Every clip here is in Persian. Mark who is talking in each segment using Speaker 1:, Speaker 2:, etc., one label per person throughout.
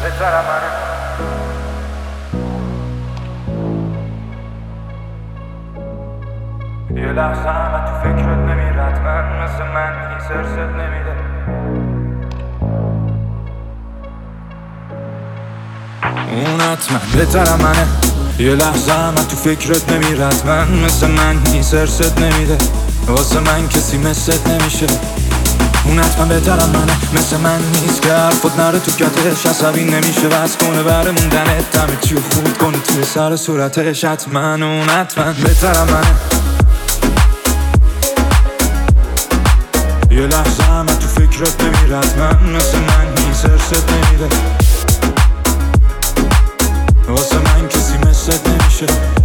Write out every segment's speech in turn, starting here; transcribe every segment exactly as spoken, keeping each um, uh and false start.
Speaker 1: بهترم منه. یه لحظه همه تو فکرت نمیرد، من مثل من این سرست نمیده. اون حتما بهترم منه. یه لحظه همه تو فکرت نمیرد، من مثل من این سرست نمیده. واسه من کسی مثلت نمیشه. اون حتما بهترم منه، مثل من نیست که حرفت نره تو کتش. عصبی نمیشه بس کنه بره موندنت، همه چیو خورد کنه توی سر صورتش. حتما اون حتما بهترم منه. یه لحظه همه تو فکرت نمیرد، من مثل من این سرست نمیده. واسه من کسی مثلت نمیشه.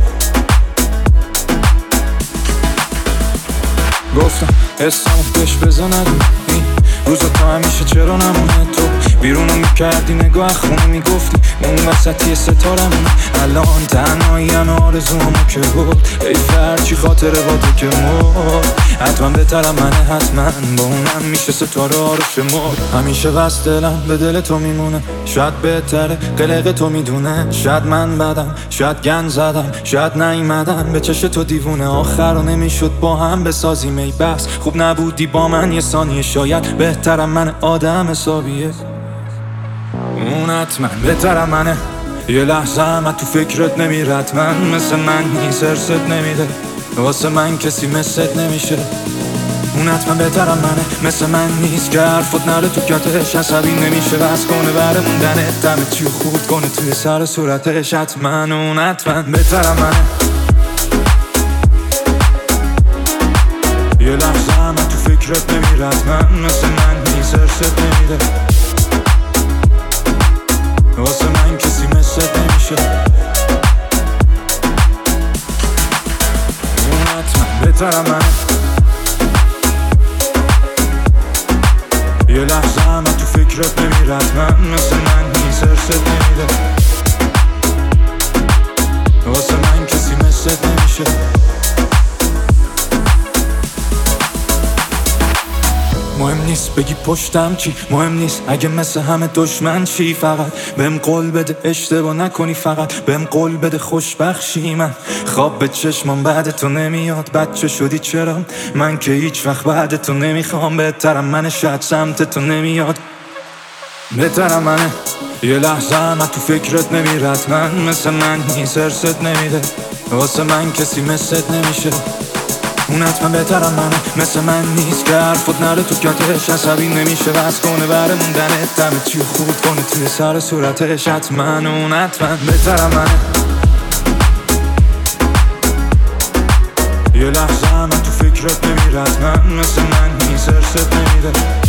Speaker 1: گفتم حسامو بهش بزنم این روزا تا همیشه چرا نمونه. تو بیرونو میکردی نگاه خونه میگفتی اون وسطی ستارمونه. الان تنهایی همه آرزومو که بود ای فرچی خاطره با تو که مرد. حتما بهترم منه، حتما با اونم میشه ستاره ها رو شمرد. همیشه بس دلم به دل تو میمونه، شاید بهتره قلق تو میدونه. شاید من بدم، شاید گن زدم، شاید نیومدم به چش تو دیوونه. آخر رو نمیشد با هم بسازیم ای بس خوب نبودی با من یه ثانیه. شاید بهترم من آدم حسابیه. اون حتما بهترم منه. یه لحظه همه تو فکرت نمیرد، من مثل من این سرست نمیده. واسه من کسی مثلت نمیشه. اون حتما بهترم منه، مثل من نیست که حرفت نره تو کتش. عصبی نمیشه بس کنه بره موندنت، همه چیو خورد کنه توی سر صورتش. حتما اون حتما بهترم منه. یه لحظه همه تو فکرت نمیرد، من مثل من این سرست نمیده. واسه من کسی مثلت نمیشه. اون حتما بهترم منه. یه لحظه همه تو فکرت نمیرد، من مثل من این سرست نمیده. واسه من کسی مثلت نمیشه. مهم نیست بگی پشتم چی، مهم نیست اگه مثل همه دشمن چی. فقط بهم قول بده اشتباه نکنی، فقط بهم قول بده خوشبخشی. من خواب به چشمم بعد تو نمیاد، بچه شدی چرا من که هیچ وقت بعد تو نمیخوام. بهترم منه، شاید سمت تو نمیاد. بهترم منه. یه لحظه همه تو فکرت نمیرد، من مثل من این سرست نمیده. واسه من کسی مثلت نمیشه. اون حتما بهترم منه، مثل من نیست که حرفت نره تو کتش. عصبی نمیشه بس کنه بره موندنت، همه چیو خورد کنه توی سر صورتش. حتما اون حتما بهترم منه. یه لحظه همه تو فکرت نمیرد، من مثل من این سرست نمیده.